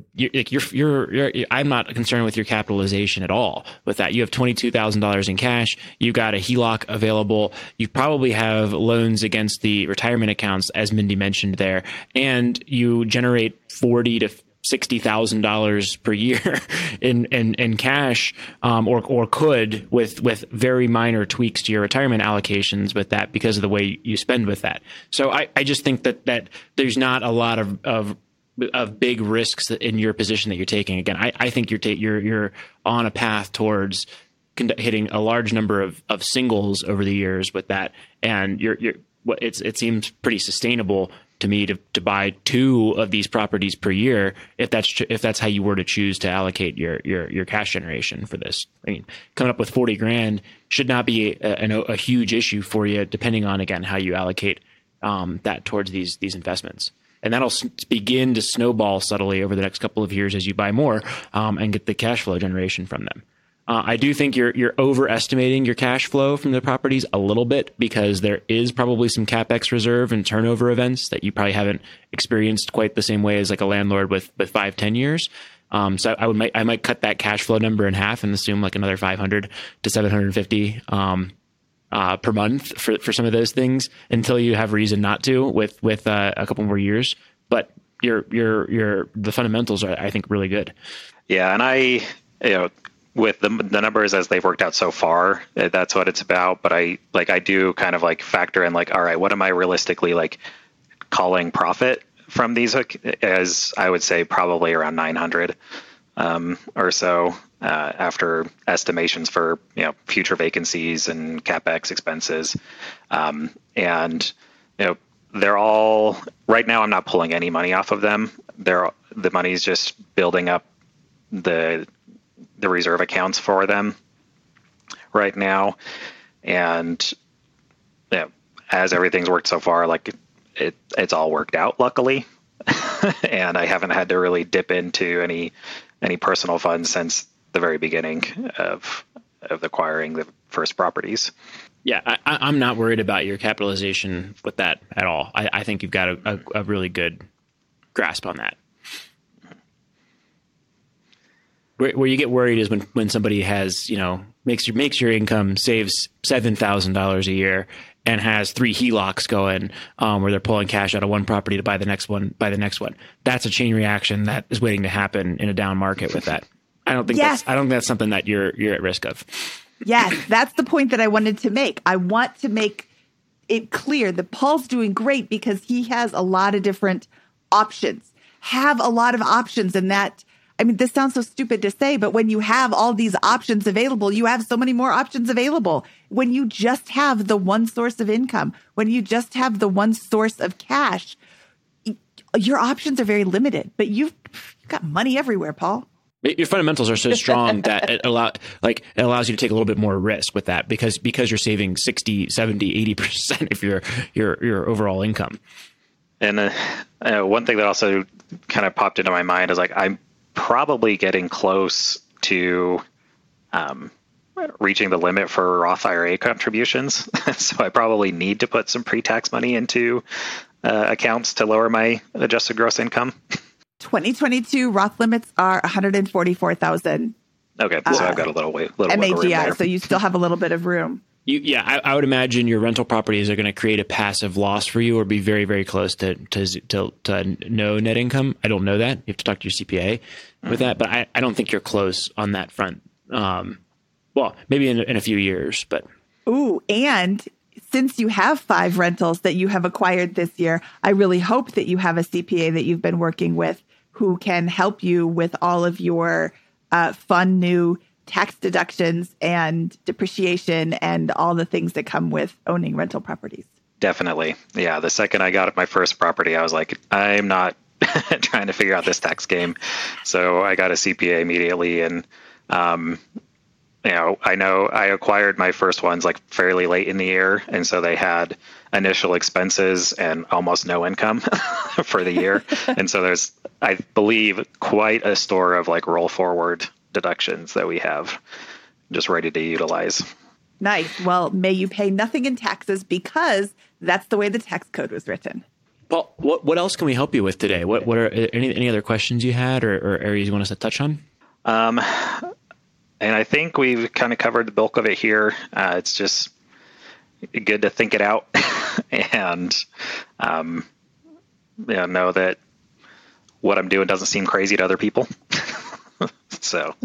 I'm not concerned with your capitalization at all with that. You have $22,000 in cash. You've got a HELOC available. You probably have loans against the retirement accounts, as Mindy mentioned there, and you generate $40,000 to $60,000 per year in cash, or could with very minor tweaks to your retirement allocations with that, because of the way you spend with that. So I just think that there's not a lot of big risks in your position that you're taking. Again, I think you're on a path towards hitting a large number of singles over the years with that, and it seems pretty sustainable to me to buy 2 of these properties per year, if that's how you were to choose to allocate your cash generation for this. I mean, coming up with $40,000 should not be a huge issue for you, depending on, again, how you allocate that towards these investments. And that'll begin to snowball subtly over the next couple of years as you buy more and get the cash flow generation from them. I do think you're overestimating your cash flow from the properties a little bit, because there is probably some CapEx reserve and turnover events that you probably haven't experienced quite the same way as like a landlord with 5-10 years. So I might cut that cash flow number in half and assume like another $500 to $750 per month for some of those things, until you have reason not to with a couple more years. But the fundamentals are, I think, really good. Yeah, and with the numbers as they've worked out so far, that's what it's about. But I do kind of like factor in like, all right, what am I realistically like calling profit from these is, I would say, probably around 900 or so after estimations for future vacancies and CapEx expenses. And they're all right now. I'm not pulling any money off of them. The money's just building up the reserve accounts for them right now, and as everything's worked so far, like it's all worked out, luckily. And I haven't had to really dip into any personal funds since the very beginning of acquiring the first properties. Yeah, I'm not worried about your capitalization with that at all. I think you've got a really good grasp on that. Where you get worried is when somebody has, makes your income, saves $7,000 a year, and has 3 HELOCs going, where they're pulling cash out of one property to buy the next one. That's a chain reaction that is waiting to happen in a down market with that. I don't think that's something that you're at risk of. Yes, that's the point that I wanted to make. I want to make it clear that Paul's doing great because he has a lot of different options. Have a lot of options, and that. I mean, this sounds so stupid to say, but when you have all these options available, you have so many more options available. When you just have the one source of income, when you just have the one source of cash, your options are very limited, but you've got money everywhere, Paul. Your fundamentals are so strong that it allows you to take a little bit more risk with that because you're saving 60, 70, 80% of your overall income. And one thing that also kind of popped into my mind is like, I'm probably getting close to reaching the limit for Roth IRA contributions. So I probably need to put some pre-tax money into accounts to lower my adjusted gross income. 2022 Roth limits are $144,000. Okay, so I've got a little MAGI, so you still have a little bit of room. I would imagine your rental properties are going to create a passive loss for you or be very, very close to no net income. I don't know that. You have to talk to your CPA with that, but I don't think you're close on that front. Well, maybe in a few years, but. Ooh, and since you have 5 rentals that you have acquired this year, I really hope that you have a CPA that you've been working with who can help you with all of your fun new tax deductions and depreciation and all the things that come with owning rental properties. Definitely. Yeah. The second I got my first property, I was like, I'm not trying to figure out this tax game. So I got a CPA immediately. And, I know I acquired my first ones like fairly late in the year. And so they had initial expenses and almost no income for the year. And so there's, I believe, quite a store of like roll forward deductions that we have just ready to utilize. Nice. Well, may you pay nothing in taxes because that's the way the tax code was written. Paul, what else can we help you with today? What are any other questions you had or areas you want us to touch on? And I think we've kind of covered the bulk of it here. It's just good to think it out and know that what I'm doing doesn't seem crazy to other people. So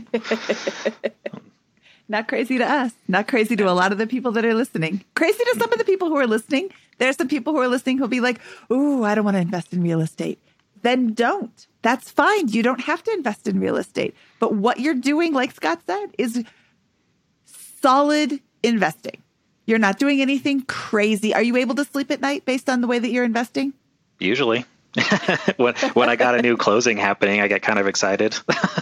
not crazy to us, not crazy to a lot of the people that are listening, crazy to some of the people who are listening. There's some people who are listening who'll be like, ooh, I don't want to invest in real estate. Then don't. That's fine. You don't have to invest in real estate. But what you're doing, like Scott said, is solid investing. You're not doing anything crazy. Are you able to sleep at night based on the way that you're investing? Usually. when I got a new closing happening, I get kind of excited.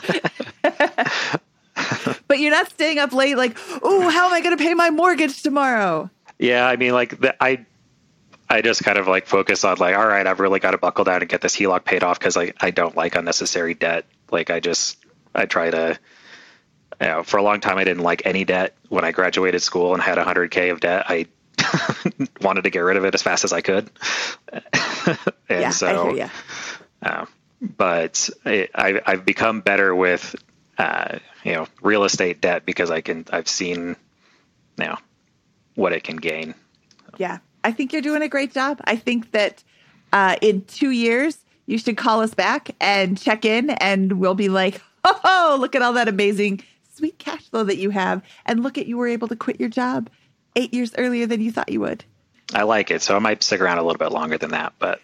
But you're not staying up late like, oh, how am I going to pay my mortgage tomorrow? Yeah, I mean, like I just kind of like focus on like, all right, I've really got to buckle down and get this HELOC paid off because I don't like unnecessary debt. Like I try to, for a long time I didn't like any debt. When I graduated school and had $100K of debt, I wanted to get rid of it as fast as I could. And yeah, so, I hear you. But I've become better with, real estate debt because I've seen now what it can gain. Yeah. I think you're doing a great job. I think that in 2 years, you should call us back and check in and we'll be like, oh, look at all that amazing sweet cash flow that you have. And look at you were able to quit your job 8 years earlier than you thought you would. I like it, so I might stick around a little bit longer than that. But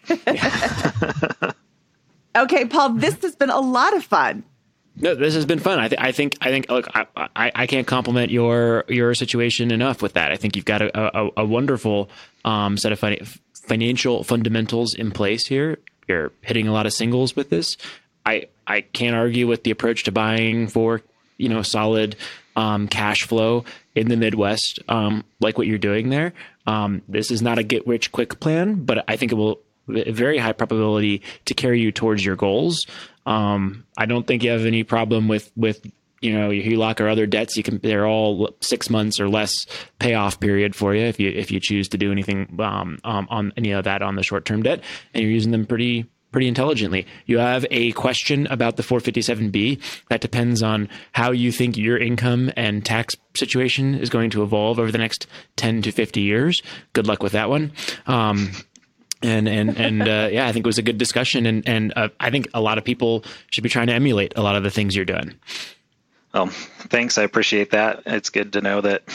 Okay, Paul, this has been a lot of fun. No, this has been fun. I think. Look, I can't compliment your situation enough with that. I think you've got a wonderful set of financial fundamentals in place here. You're hitting a lot of singles with this. I can't argue with the approach to buying for solid cash flow in the Midwest, like what you're doing there. This is not a get rich quick plan, but I think it will a very high probability to carry you towards your goals. I don't think you have any problem with your HELOC or other debts. They're all 6 months or less payoff period for you if you choose to do anything on any of that on the short term debt, and you're using them pretty intelligently. You have a question about the 457B that depends on how you think your income and tax situation is going to evolve over the next 10 to 50 years. Good luck with that one. Yeah, I think it was a good discussion, and I think a lot of people should be trying to emulate a lot of the things you're doing. Well, thanks. I appreciate that. It's good to know that,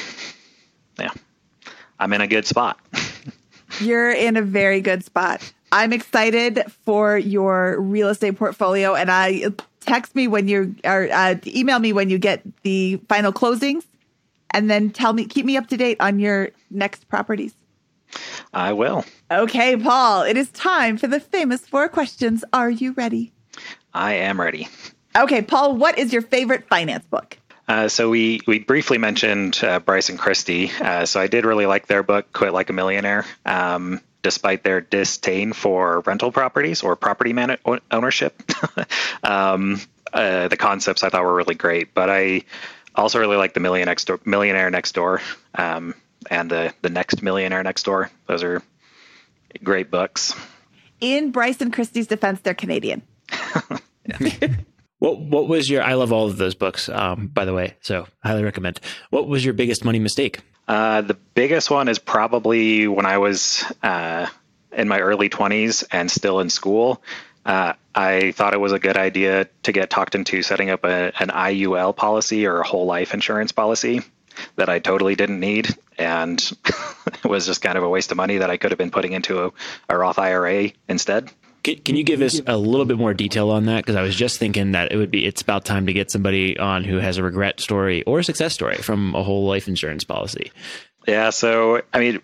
I'm in a good spot. You're in a very good spot. I'm excited for your real estate portfolio, and text me when email me when you get the final closings, and then keep me up to date on your next properties. I will. Okay, Paul, it is time for the famous 4 questions. Are you ready? I am ready. Okay, Paul, what is your favorite finance book? So we briefly mentioned Bryce and Christie. So I did really like their book, Quit Like a Millionaire, despite their disdain for rental properties or property ownership. The concepts I thought were really great, but I also really like the Millionaire Next Door. And the Next Millionaire Next Door. Those are great books. In Bryce and Christie's defense, they're Canadian. What was your? I love all of those books, by the way. So highly recommend. What was your biggest money mistake? The biggest one is probably when I was in my early 20s and still in school. I thought it was a good idea to get talked into setting up an IUL policy or a whole life insurance policy that I totally didn't need. And it was just kind of a waste of money that I could have been putting into a Roth IRA instead. Can you give us a little bit more detail on that? Because I was just thinking that it's about time to get somebody on who has a regret story or a success story from a whole life insurance policy. Yeah. So, I mean,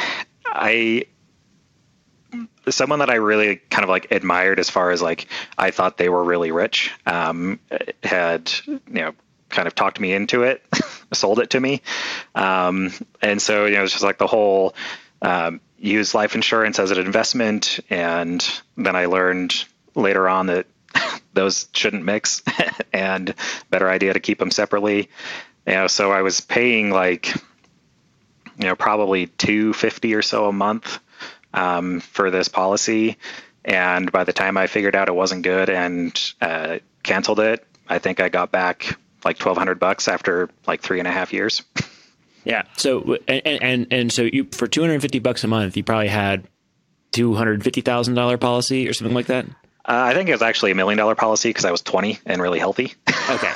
someone that I really kind of like admired as far as like, I thought they were really rich, had, kind of talked me into it, sold it to me. And so, it's just like the whole, use life insurance as an investment. And then I learned later on that those shouldn't mix and better idea to keep them separately. So I was paying like, probably $250 or so a month, for this policy. And by the time I figured out it wasn't good and, canceled it, I think I got back like $1,200 after like 3.5 years. Yeah. So and so you for $250 a month, you probably had $250,000 policy or something like that. I think it was actually $1 million policy because I was 20 and really healthy. Okay.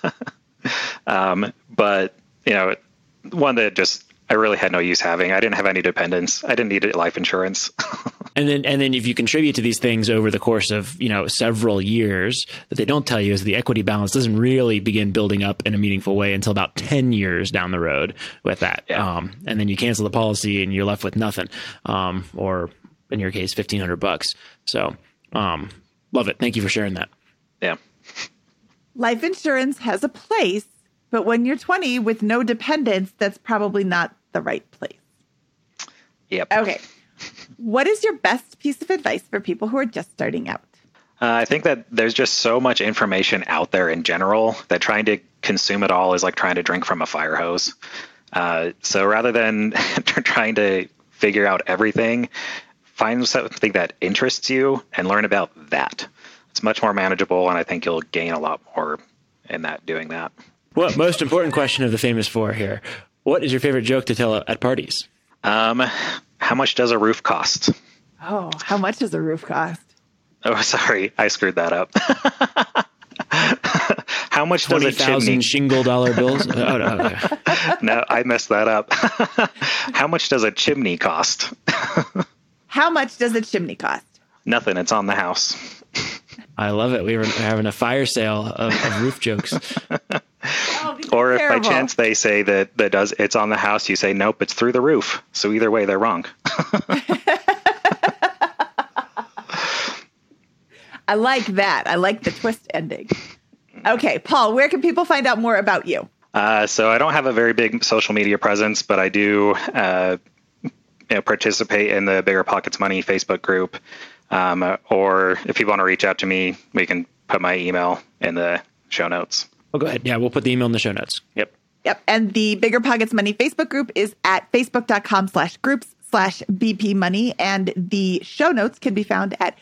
But one that just I really had no use having. I didn't have any dependents. I didn't need life insurance. And then if you contribute to these things over the course of, several years, that they don't tell you is the equity balance doesn't really begin building up in a meaningful way until about 10 years down the road with that. Yeah. And then you cancel the policy and you're left with nothing. Or in your case, $1,500. So, love it. Thank you for sharing that. Yeah. Life insurance has a place, but when you're 20 with no dependents, that's probably not the right place. Yep. Okay. What is your best piece of advice for people who are just starting out? I think that there's just so much information out there in general that trying to consume it all is like trying to drink from a fire hose. So rather than trying to figure out everything, find something that interests you and learn about that. It's much more manageable, and I think you'll gain a lot more in doing that. Well, most important question of the famous 4 here. What is your favorite joke to tell at parties? How much does a roof cost? Oh, how much does a roof cost? Oh, sorry. I screwed that up. How much does a 20,000 chimney? shingle dollar bills. No. No, I messed that up. How much does a chimney cost? How much does a chimney cost? Nothing. It's on the house. I love it. We were having a fire sale of roof jokes. Oh, these Or are if by terrible. chance they say that it's on the house, you say, nope, it's through the roof. So either way, they're wrong. I like that. I like the twist ending. Okay, Paul, where can people find out more about you? So I don't have a very big social media presence, but I do participate in the Bigger Pockets Money Facebook group. Or if you want to reach out to me, we can put my email in the show notes. Oh, go ahead. Yeah, we'll put the email in the show notes. Yep. Yep. And the Bigger Pockets Money Facebook group is at facebook.com/groups/BP Money. And the show notes can be found at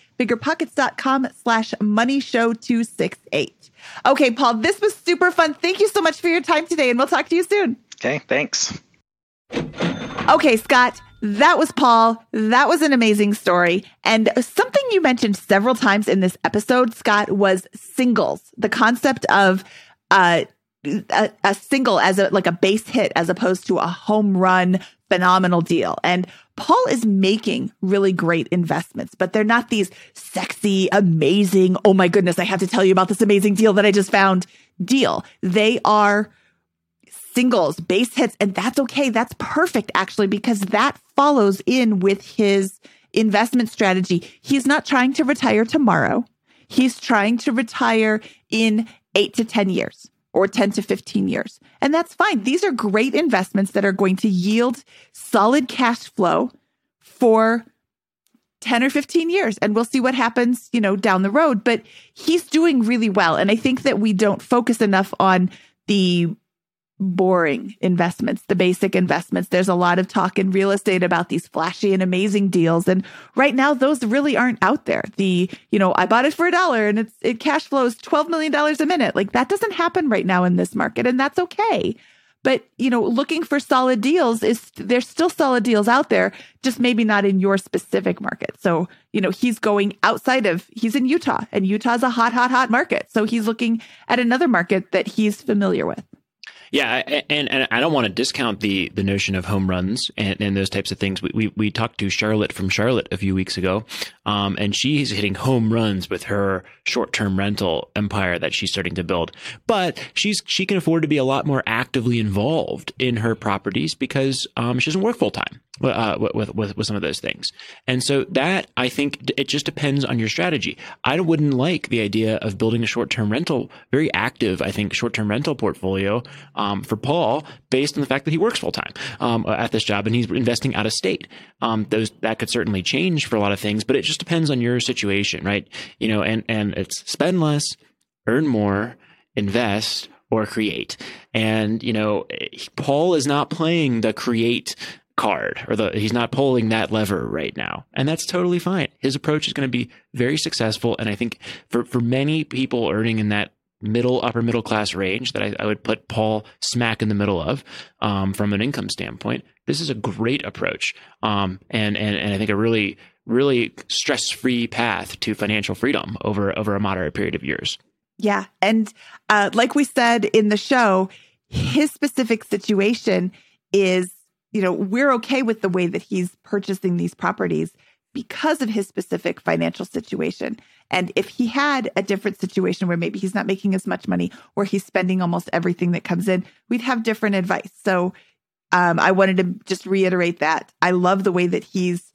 biggerpockets.com/moneyshow268. Okay, Paul, this was super fun. Thank you so much for your time today, and we'll talk to you soon. Okay, thanks. Okay, Scott, that was Paul. That was an amazing story. And something you mentioned several times in this episode, Scott, was singles. The concept of a single as a base hit as opposed to a home run phenomenal deal. And Paul is making really great investments, but they're not these sexy, amazing, oh my goodness, I have to tell you about this amazing deal that I just found deal. They are singles, base hits, and that's okay. That's perfect, actually, because that follows in with his investment strategy. He's not trying to retire tomorrow. He's trying to retire in 8 to 10 years or 10 to 15 years. And that's fine. These are great investments that are going to yield solid cash flow for 10 or 15 years. And we'll see what happens, down the road. But he's doing really well. And I think that we don't focus enough on the boring investments, the basic investments. There's a lot of talk in real estate about these flashy and amazing deals. And right now, those really aren't out there. I bought it for $1 and it cash flows $12 million a minute. Like that doesn't happen right now in this market. And that's okay. But, looking for solid deals there's still solid deals out there, just maybe not in your specific market. So, he's going he's in Utah, and Utah's a hot market. So he's looking at another market that he's familiar with. Yeah, and I don't want to discount the notion of home runs and those types of things. We talked to Charlotte from Charlotte a few weeks ago, and she's hitting home runs with her short-term rental empire that she's starting to build. But she can afford to be a lot more actively involved in her properties because she doesn't work full-time with some of those things. And so that, I think, it just depends on your strategy. I wouldn't like the idea of building a short-term rental, very active, I think, short-term rental portfolio for Paul, based on the fact that he works full time at this job and he's investing out of state. That could certainly change for a lot of things, but it just depends on your situation, right? And it's spend less, earn more, invest, or create. And Paul is not playing the create card, or he's not pulling that lever right now, and that's totally fine. His approach is going to be very successful, and I think for many people earning in that upper middle class range that I would put Paul smack in the middle of, from an income standpoint, this is a great approach, and I think a really, really stress-free path to financial freedom over a moderate period of years. Yeah, and like we said in the show, his specific situation is, we're okay with the way that he's purchasing these properties because of his specific financial situation. And if he had a different situation where maybe he's not making as much money or he's spending almost everything that comes in, we'd have different advice. So I wanted to just reiterate that. I love the way that he's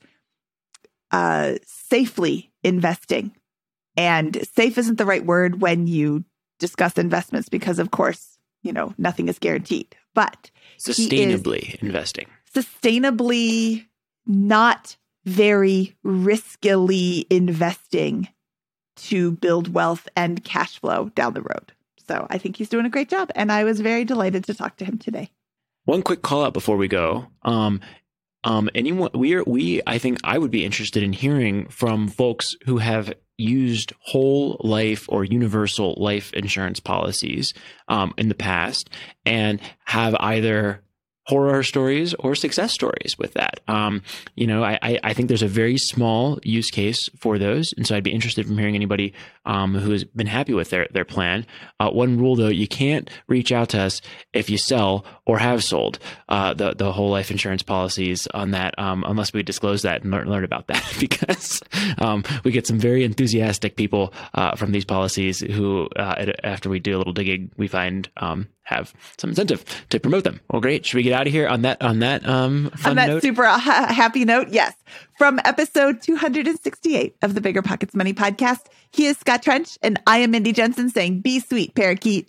safely investing. And safe isn't the right word when you discuss investments because, of course, nothing is guaranteed. But sustainably investing. Sustainably, not very riskily investing to build wealth and cash flow down the road. So I think he's doing a great job. And I was very delighted to talk to him today. One quick call out before we go. Anyone, I think I would be interested in hearing from folks who have used whole life or universal life insurance policies in the past and have either horror stories or success stories with that. I think there's a very small use case for those. And so I'd be interested from hearing anybody who has been happy with their plan. One rule, though, you can't reach out to us if you sell or have sold the whole life insurance policies on that, unless we disclose that and learn about that, because we get some very enthusiastic people from these policies who, after we do a little digging, we find have some incentive to promote them. Well, great. Should we get out of here on that fun note? Super happy note? Yes. From episode 268 of the Bigger Pockets Money podcast, he is Scott Trench, and I am Mindy Jensen saying, be sweet, parakeet.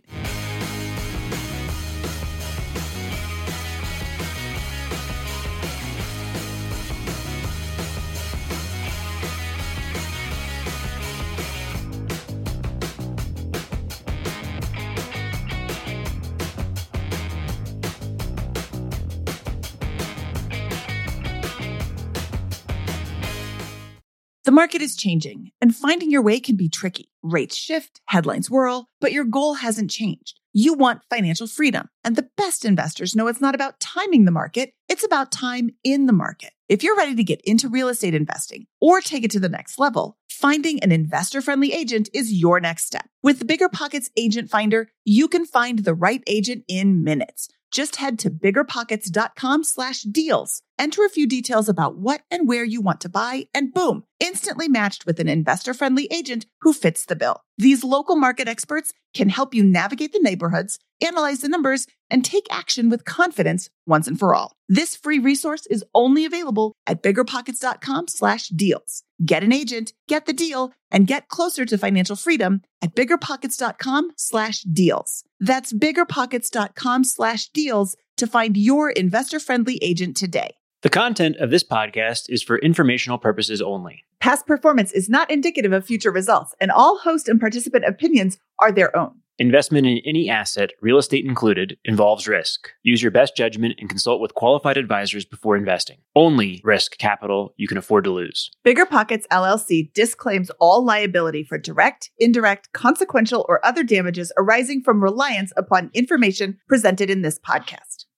The market is changing, and finding your way can be tricky. Rates shift, headlines whirl, but your goal hasn't changed. You want financial freedom, and the best investors know it's not about timing the market, it's about time in the market. If you're ready to get into real estate investing or take it to the next level, finding an investor-friendly agent is your next step. With the Bigger Pockets Agent Finder, you can find the right agent in minutes. Just head to biggerpockets.com/deals. Enter a few details about what and where you want to buy, and boom, instantly matched with an investor-friendly agent who fits the bill. These local market experts can help you navigate the neighborhoods, analyze the numbers, and take action with confidence once and for all. This free resource is only available at biggerpockets.com/deals. Get an agent, get the deal, and get closer to financial freedom at biggerpockets.com/deals. That's biggerpockets.com/deals to find your investor-friendly agent today. The content of this podcast is for informational purposes only. Past performance is not indicative of future results, and all host and participant opinions are their own. Investment in any asset, real estate included, involves risk. Use your best judgment and consult with qualified advisors before investing. Only risk capital you can afford to lose. Bigger Pockets LLC disclaims all liability for direct, indirect, consequential, or other damages arising from reliance upon information presented in this podcast.